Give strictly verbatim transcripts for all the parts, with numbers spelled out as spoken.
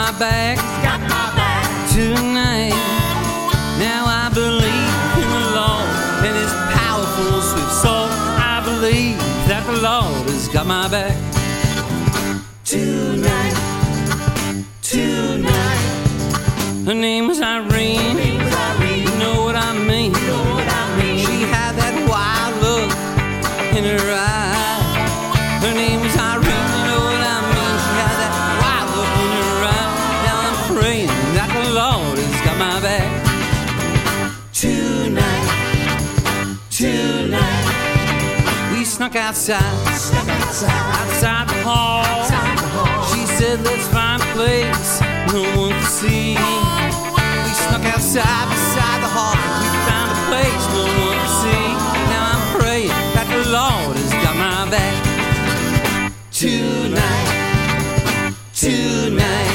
my back, got my back tonight. Now I believe in the Lord and His powerful sweet soul. I believe that the Lord has got my back tonight, tonight. Her name was Irene. You know what I mean? She had that wild look in her eye. Her name was Irene. You know what I mean? She had that wild look in her eye. Now I'm praying that the Lord has got my back tonight, tonight. We snuck outside, Step outside, outside the hall. outside the hall. She said, let's find a place no one can see. We snuck outside beside the hall. We found a place no one can see. Now I'm praying that the Lord has got my back tonight, tonight.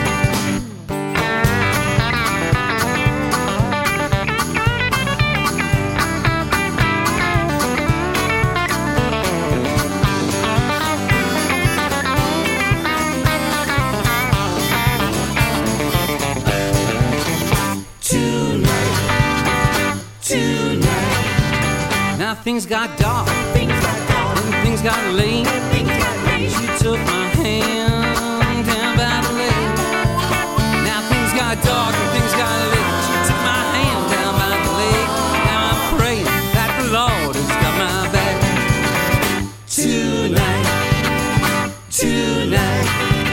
Now things got dark, Things got dark, and things got late. things got late. She took my hand down by the lake. Now things got dark and things got late. She took my hand down by the lake. Now I'm praying that the Lord has got my back tonight, tonight.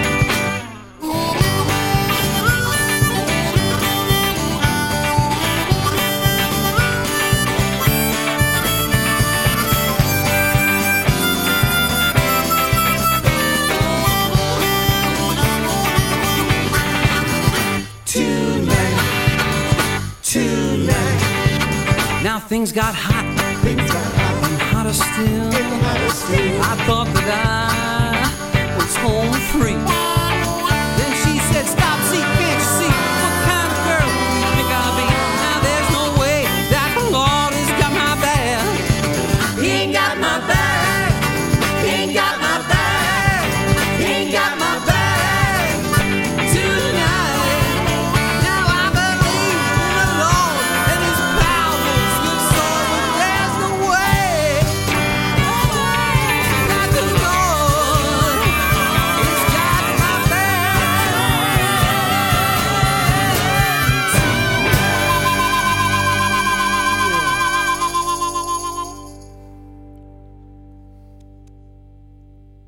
Now things got hot, Things got hot, and hotter still. getting hotter still. I thought that I was home free.